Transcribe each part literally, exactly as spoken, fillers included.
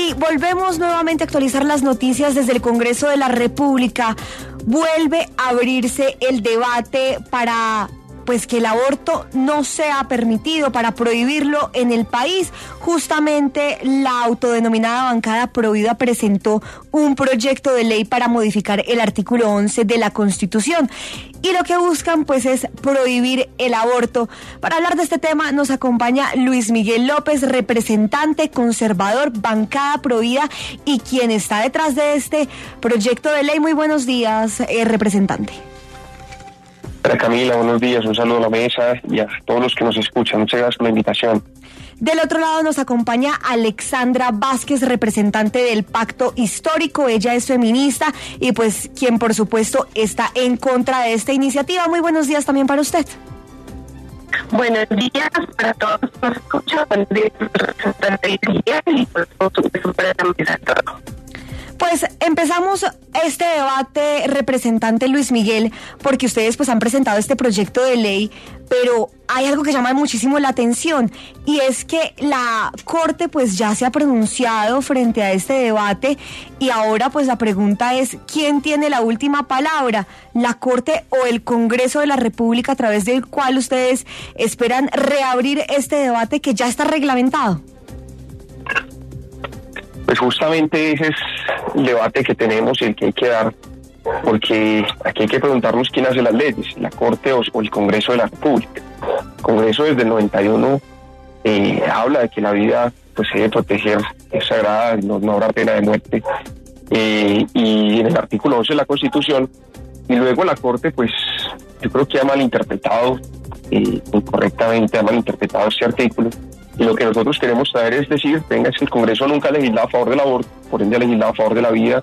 Y volvemos nuevamente a actualizar las noticias desde el Congreso de la República. Vuelve a abrirse el debate para pues que el aborto no sea permitido, para prohibirlo en el país. Justamente la autodenominada bancada Provida presentó un proyecto de ley para modificar el artículo once de la Constitución. Y lo que buscan pues es prohibir el aborto. Para hablar de este tema nos acompaña Luis Miguel López, representante conservador, bancada Provida, y quien está detrás de este proyecto de ley. Muy buenos días, eh, representante. Hola Camila, buenos días, un saludo a la mesa y a todos los que nos escuchan. Muchas gracias por la invitación. Del otro lado nos acompaña Alexandra Vázquez, representante del Pacto Histórico. Ella es feminista y pues quien por supuesto está en contra de esta iniciativa. Muy buenos días también para usted. Buenos días para todos los que nos escuchan. Buenos días, representante y por supuesto para la mesa todo. Pues empezamos este debate, representante Luis Miguel, porque ustedes pues han presentado este proyecto de ley, pero hay algo que llama muchísimo la atención, y es que la Corte pues ya se ha pronunciado frente a este debate, y ahora pues la pregunta es, ¿quién tiene la última palabra? ¿La Corte o el Congreso de la República, a través del cual ustedes esperan reabrir este debate que ya está reglamentado? Pues justamente ese es el debate que tenemos y el que hay que dar, porque aquí hay que preguntarnos quién hace las leyes, la Corte o, o el Congreso de la República. El Congreso desde el noventa y uno eh, habla de que la vida pues se debe proteger, es sagrada, no, no habrá pena de muerte, eh, y en el artículo once de la Constitución, y luego la Corte pues yo creo que ha malinterpretado, eh, incorrectamente ha malinterpretado este artículo. Y lo que nosotros queremos saber es decir, venga, es que el Congreso nunca ha legislado a favor del aborto, por ende ha legislado a favor de la vida.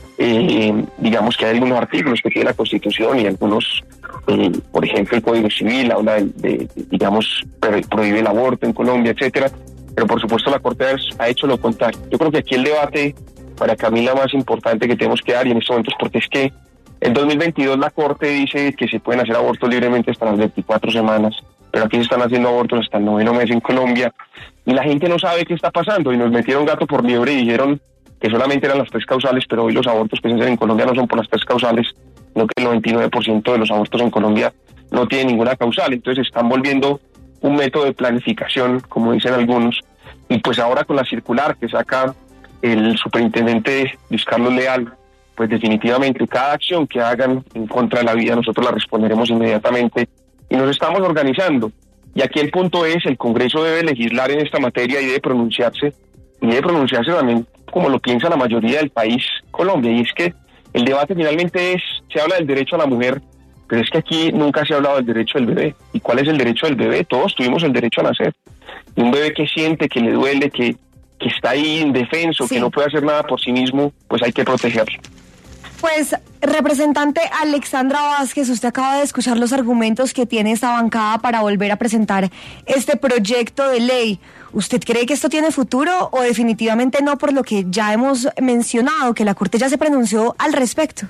Eh, digamos que hay algunos artículos que tiene la Constitución y algunos, eh, por ejemplo, el Código Civil habla de, de, de digamos, prohíbe el aborto en Colombia, etcétera. Pero por supuesto la Corte ha hecho lo contrario. Yo creo que aquí el debate, para Camila, más importante que tenemos que dar y en estos momentos, porque es que en dos mil veintidós la Corte dice que se pueden hacer abortos libremente hasta las veinticuatro semanas, pero aquí se están haciendo abortos hasta el noveno mes en Colombia, y la gente no sabe qué está pasando, y nos metieron gato por liebre y dijeron que solamente eran las tres causales, pero hoy los abortos que se hacen en Colombia no son por las tres causales, sino que el noventa y nueve por ciento de los abortos en Colombia no tienen ninguna causal, entonces están volviendo un método de planificación, como dicen algunos, y pues ahora con la circular que saca el superintendente Luis Carlos Leal, pues definitivamente cada acción que hagan en contra de la vida nosotros la responderemos inmediatamente, y nos estamos organizando. Y aquí el punto es, el Congreso debe legislar en esta materia y debe pronunciarse, y debe pronunciarse también como lo piensa la mayoría del país, Colombia, y es que el debate finalmente es, se habla del derecho a la mujer, pero es que aquí nunca se ha hablado del derecho del bebé. ¿Y cuál es el derecho del bebé? Todos tuvimos el derecho a nacer. Y un bebé que siente, que le duele, que, que está ahí indefenso, sí, que no puede hacer nada por sí mismo, pues hay que protegerlo. Pues, representante Alexandra Vázquez, usted acaba de escuchar los argumentos que tiene esta bancada para volver a presentar este proyecto de ley. ¿Usted cree que esto tiene futuro o definitivamente no, por lo que ya hemos mencionado, que la Corte ya se pronunció al respecto?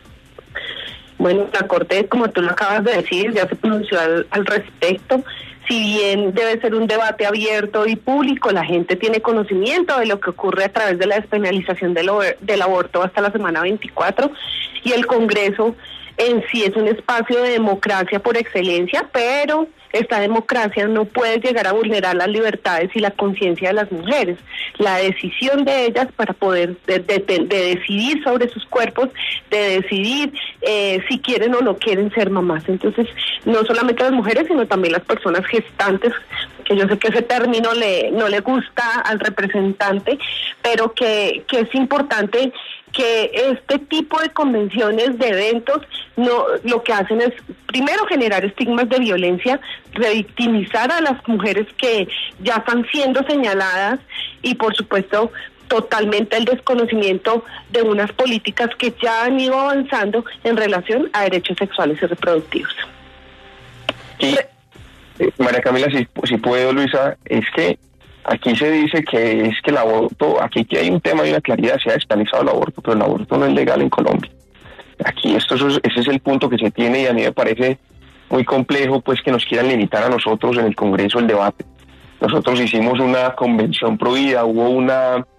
Bueno, la Corte, como tú lo acabas de decir, ya se pronunció al, al respecto. Si bien debe ser un debate abierto y público, la gente tiene conocimiento de lo que ocurre a través de la despenalización del, del aborto hasta la semana veinticuatro, y el Congreso en sí es un espacio de democracia por excelencia, pero esta democracia no puede llegar a vulnerar las libertades y la conciencia de las mujeres, la decisión de ellas para poder de, de, de decidir sobre sus cuerpos, de decidir eh, si quieren o no quieren ser mamás. Entonces, no solamente las mujeres, sino también las personas gestantes, que yo sé que ese término le no le gusta al representante, pero que, que es importante que este tipo de convenciones, de eventos, no lo que hacen es, primero, generar estigmas de violencia, revictimizar a las mujeres que ya están siendo señaladas, y por supuesto totalmente el desconocimiento de unas políticas que ya han ido avanzando en relación a derechos sexuales y reproductivos. Y, eh, María Camila, si, si puedo, Luisa, es que aquí se dice que es que el aborto, aquí que hay un tema y una claridad, se ha despenalizado el aborto, pero el aborto no es legal en Colombia. Aquí esto es, ese es el punto que se tiene, y a mí me parece muy complejo pues que nos quieran limitar a nosotros en el Congreso el debate. Nosotros hicimos una convención pro vida, hubo una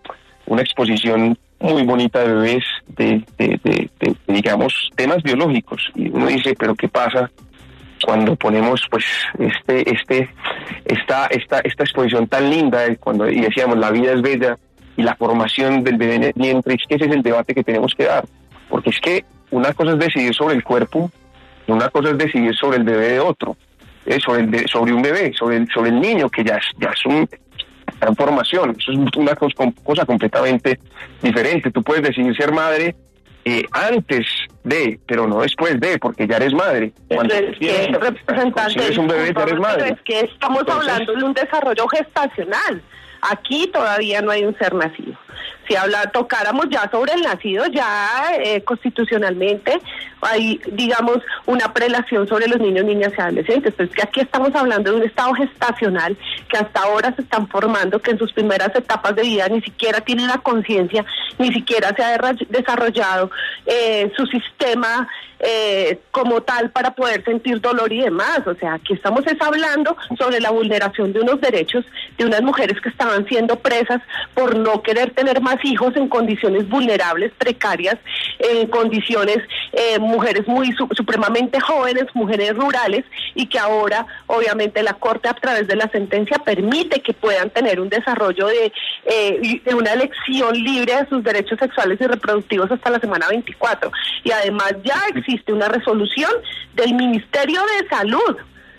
una exposición muy bonita de bebés, de, de, de, de, de digamos, temas biológicos. Y uno dice, pero ¿qué pasa cuando ponemos pues este este esta esta esta exposición tan linda de cuando y decíamos la vida es bella y la formación del bebé en el vientre? Es que ese es el debate que tenemos que dar, porque es que una cosa es decidir sobre el cuerpo y una cosa es decidir sobre el bebé de otro, eh, sobre el de, sobre un bebé, sobre el sobre el niño, que ya es ya es un gran formación. Eso es una cosa, cosa completamente diferente. Tú puedes decidir ser madre Eh, antes de, pero no después de, porque ya eres madre. Cuando es que, representante, eres un bebé, ya eres madre. Pero es que estamos Entonces, hablando de un desarrollo gestacional. Aquí todavía no hay un ser nacido. Si habla, tocáramos ya sobre el nacido, ya eh, constitucionalmente hay, digamos, una prelación sobre los niños, niñas y adolescentes. Pues que aquí estamos hablando de un estado gestacional que hasta ahora se están formando, que en sus primeras etapas de vida ni siquiera tienen la conciencia, ni siquiera se ha desarrollado eh, su sistema eh, como tal para poder sentir dolor y demás. O sea, aquí estamos es hablando sobre la vulneración de unos derechos de unas mujeres que estaban siendo presas por no querer tener más hijos en condiciones vulnerables, precarias, en condiciones, eh, mujeres muy su, supremamente jóvenes, mujeres rurales, y que ahora obviamente la Corte a través de la sentencia permite que puedan tener un desarrollo de, eh, de una elección libre de sus derechos sexuales y reproductivos hasta la semana veinticuatro. Y además ya existe una resolución del Ministerio de Salud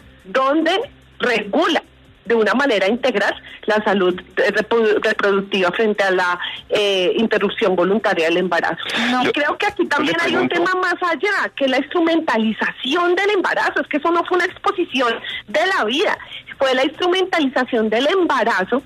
donde regula de una manera integral la salud reproductiva frente a la eh, interrupción voluntaria del embarazo. No. Y creo que aquí también hay un tema más allá, que la instrumentalización del embarazo. Es que eso no fue una exposición de la vida, fue la instrumentalización del embarazo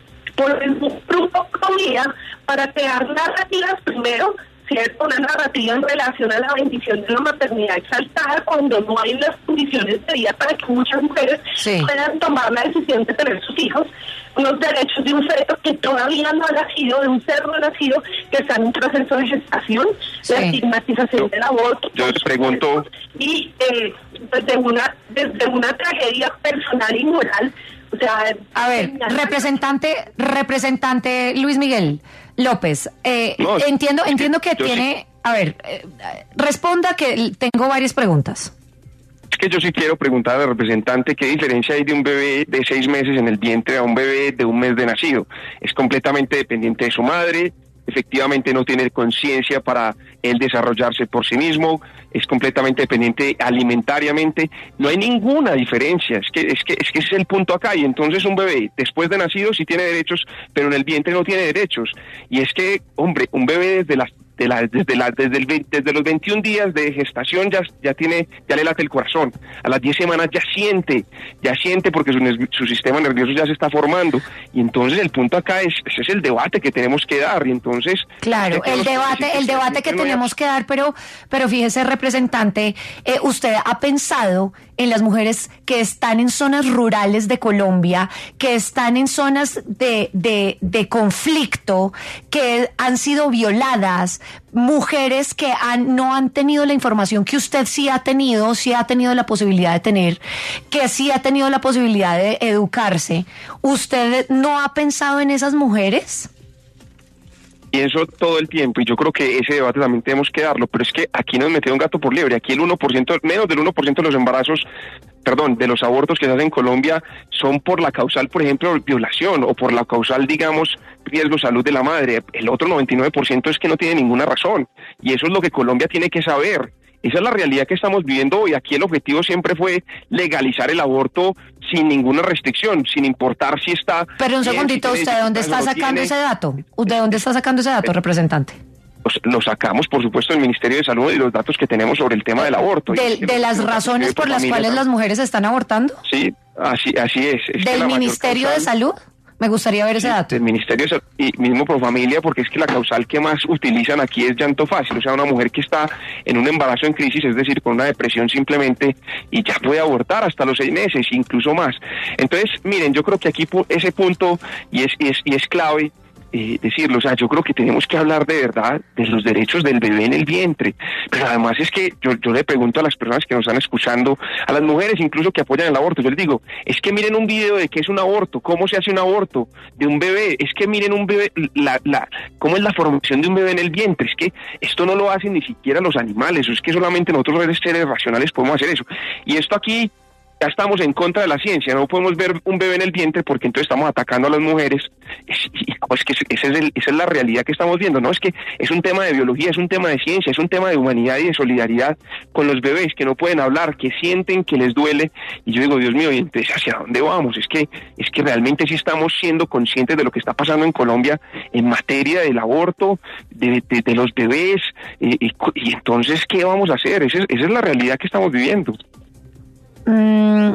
por el grupo comida para crear narrativas, primero, ¿cierto? Una narrativa en relación a la bendición de la maternidad exaltada cuando no hay las condiciones de vida para que muchas mujeres sí. puedan tomar la decisión de tener sus hijos, unos derechos de un feto que todavía no ha nacido, de un ser no nacido, que está en un proceso de gestación, sí. la estigmatización yo, del aborto. Yo les pregunto... Y eh, desde, una, desde una tragedia personal y moral. O sea, a ver, representante, representante Luis Miguel López, eh, no, entiendo, entiendo que, que tiene, sí. a ver, eh, responda que tengo varias preguntas. Es que yo sí quiero preguntar al representante qué diferencia hay de un bebé de seis meses en el vientre a un bebé de un mes de nacido. Es completamente dependiente de su madre. Efectivamente no tiene conciencia para él desarrollarse por sí mismo, es completamente dependiente alimentariamente, no hay ninguna diferencia, es que, es que, es que ese es el punto acá. Y entonces un bebé después de nacido sí tiene derechos, pero en el vientre no tiene derechos. Y es que, hombre, un bebé desde las De la, desde, la, desde, el, desde los veintiún días de gestación ya, ya tiene, ya le late el corazón. A las diez semanas ya siente, ya siente porque su, su sistema nervioso ya se está formando. Y entonces el punto acá es, ese es el debate que tenemos que dar. Y entonces... Claro, el debate, el debate que tenemos que dar, pero, pero fíjese, representante, eh, usted ha pensado en las mujeres que están en zonas rurales de Colombia, que están en zonas de, de, de conflicto, que han sido violadas, mujeres que han, no han tenido la información que usted sí ha tenido, sí ha tenido la posibilidad de tener, que sí ha tenido la posibilidad de educarse. ¿Usted no ha pensado en esas mujeres? Pienso todo el tiempo, y yo creo que ese debate también tenemos que darlo, pero es que aquí nos metió un gato por liebre. Aquí el uno por ciento, menos del uno por ciento de los embarazos, perdón, de los abortos que se hacen en Colombia son por la causal, por ejemplo, violación, o por la causal, digamos, riesgo salud de la madre. El otro noventa y nueve por ciento es que no tiene ninguna razón, y eso es lo que Colombia tiene que saber. Esa es la realidad que estamos viviendo hoy. Aquí el objetivo siempre fue legalizar el aborto sin ninguna restricción, sin importar si está... Pero un segundito, ¿usted de dónde está sacando ese dato? ¿De dónde está sacando ese dato, representante? Lo sacamos, por supuesto, del Ministerio de Salud y los datos que tenemos sobre el tema del aborto. ¿De, de las razones por las cuales las mujeres están abortando? Sí, así, así es. es ¿Del Ministerio de Salud? Me gustaría ver ese dato. El Ministerio de Salud y mismo Profamilia, porque es que la causal que más utilizan aquí es llanto fácil, o sea, una mujer que está en un embarazo en crisis, es decir, con una depresión simplemente, y ya puede abortar hasta los seis meses, incluso más. Entonces, miren, yo creo que aquí ese punto, y es, y es, y es clave, eh, decirlo, o sea, yo creo que tenemos que hablar de verdad de los derechos del bebé en el vientre, pero además es que yo, yo le pregunto a las personas que nos están escuchando, a las mujeres incluso que apoyan el aborto, yo les digo, es que miren un video de qué es un aborto, cómo se hace un aborto de un bebé, es que miren un bebé, la, la, cómo es la formación de un bebé en el vientre, es que esto no lo hacen ni siquiera los animales, es que solamente nosotros seres racionales podemos hacer eso, y esto aquí ya estamos en contra de la ciencia, no podemos ver un bebé en el vientre porque entonces estamos atacando a las mujeres, es, es que esa es, el, esa es la realidad que estamos viendo, no es que es un tema de biología, es un tema de ciencia, es un tema de humanidad y de solidaridad con los bebés que no pueden hablar, que sienten, que les duele, y yo digo, Dios mío, ¿y entonces hacia dónde vamos? Es que, es que realmente sí estamos siendo conscientes de lo que está pasando en Colombia en materia del aborto, de, de, de los bebés, y, y, y entonces, ¿qué vamos a hacer? Esa es, esa es la realidad que estamos viviendo. Mm,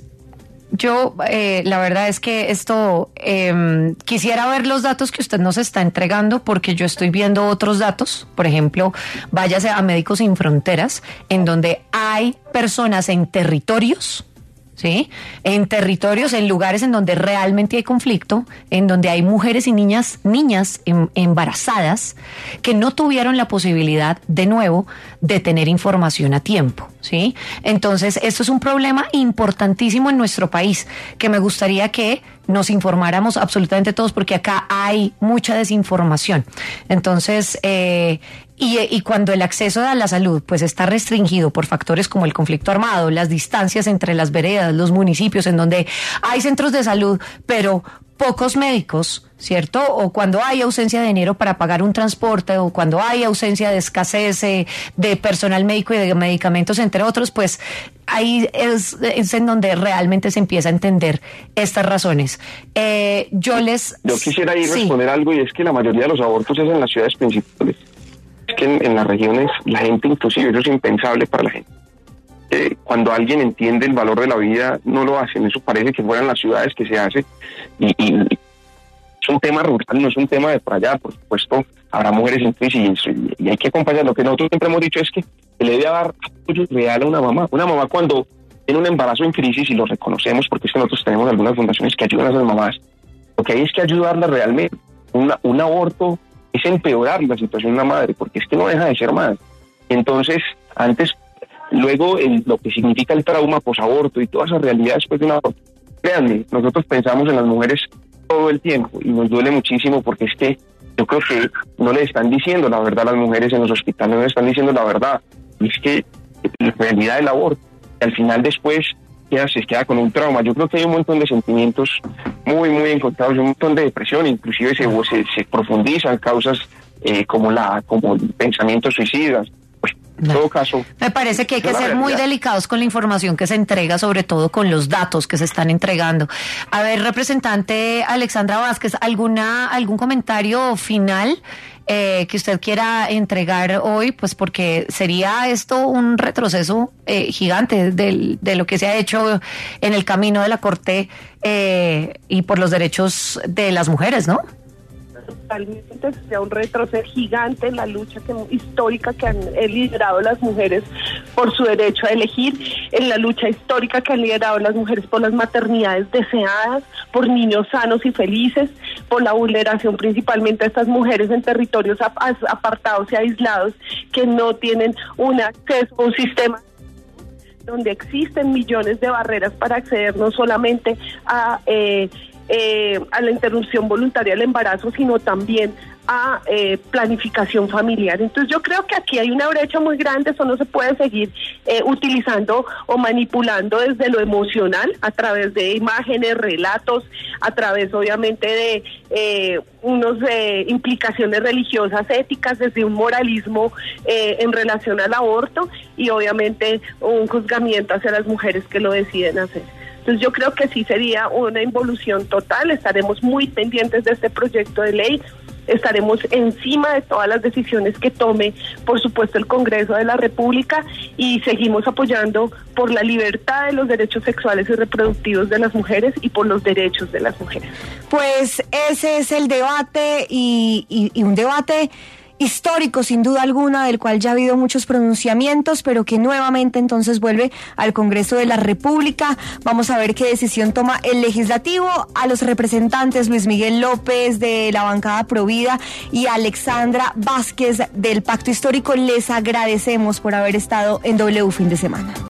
yo, eh, la verdad es que esto, eh, quisiera ver los datos que usted nos está entregando, porque yo estoy viendo otros datos. Por ejemplo, váyase a Médicos Sin Fronteras, en donde hay personas en territorios, ¿sí? En territorios, en lugares en donde realmente hay conflicto, en donde hay mujeres y niñas, niñas em, embarazadas que no tuvieron la posibilidad, de nuevo, de tener información a tiempo, ¿sí? Entonces, esto es un problema importantísimo en nuestro país, que me gustaría que nos informáramos absolutamente todos, porque acá hay mucha desinformación. Entonces, eh, y, y cuando el acceso a la salud pues está restringido por factores como el conflicto armado, las distancias entre las veredas, los municipios en donde hay centros de salud, pero pocos médicos, ¿cierto? O cuando hay ausencia de dinero para pagar un transporte, o cuando hay ausencia de escasez eh, de personal médico y de medicamentos, entre otros, pues ahí es, es en donde realmente se empieza a entender estas razones. Eh, yo les... Yo quisiera ir a sí. responder algo, y es que la mayoría de los abortos es en las ciudades principales. Es que en, en las regiones la gente, inclusive, eso es impensable para la gente. Eh, cuando alguien entiende el valor de la vida, no lo hacen. Eso parece que fueran las ciudades que se hace, y, y es un tema rural, no es un tema de por allá. Por supuesto, habrá mujeres en crisis, y, y hay que acompañar. Lo que nosotros siempre hemos dicho es que se le debe dar apoyo real a una mamá. Una mamá cuando tiene un embarazo en crisis, y lo reconocemos porque es que nosotros tenemos algunas fundaciones que ayudan a esas mamás, lo que hay es que ayudarla realmente. Una, un aborto es empeorar la situación de una madre, porque es que no deja de ser madre. Entonces, antes... Luego, el, lo que significa el trauma posaborto y todas esas realidades después de un aborto. Créanme, nosotros pensamos en las mujeres todo el tiempo y nos duele muchísimo, porque es que yo creo que no le están diciendo la verdad a las mujeres en los hospitales, no le están diciendo la verdad. Y es que la realidad del aborto, y al final después queda, se queda con un trauma. Yo creo que hay un montón de sentimientos muy, muy encontrados, un montón de depresión, inclusive se, se, se profundizan causas eh, como, la, como pensamientos suicidas. En todo caso, me parece que hay que ser muy delicados con la información que se entrega, sobre todo con los datos que se están entregando. A ver, representante Alexandra Vázquez, ¿alguna algún comentario final eh, que usted quiera entregar hoy? Pues porque sería esto un retroceso eh, gigante del, de lo que se ha hecho en el camino de la Corte eh, y por los derechos de las mujeres, ¿no? Totalmente, sea un retroceso gigante en la lucha que, histórica que han liderado las mujeres por su derecho a elegir, en la lucha histórica que han liderado las mujeres por las maternidades deseadas, por niños sanos y felices, por la vulneración principalmente a estas mujeres en territorios ap- apartados y aislados que no tienen un acceso a un sistema donde existen millones de barreras para acceder no solamente a... Eh, Eh, a la interrupción voluntaria del embarazo, sino también a eh, planificación familiar. Entonces yo creo que aquí hay una brecha muy grande, eso no se puede seguir eh, utilizando o manipulando desde lo emocional, a través de imágenes, relatos, a través obviamente de eh, unos eh, implicaciones religiosas, éticas, desde un moralismo eh, en relación al aborto, y obviamente un juzgamiento hacia las mujeres que lo deciden hacer. Entonces yo creo que sí sería una involución total. Estaremos muy pendientes de este proyecto de ley, estaremos encima de todas las decisiones que tome, por supuesto, el Congreso de la República, y seguimos apoyando por la libertad de los derechos sexuales y reproductivos de las mujeres y por los derechos de las mujeres. Pues ese es el debate, y, y, y un debate histórico sin duda alguna, del cual ya ha habido muchos pronunciamientos, pero que nuevamente entonces vuelve al Congreso de la República. Vamos a ver qué decisión toma el legislativo. A los representantes Luis Miguel López de la bancada Provida y Alexandra Vázquez del Pacto Histórico les agradecemos por haber estado en W Fin de Semana.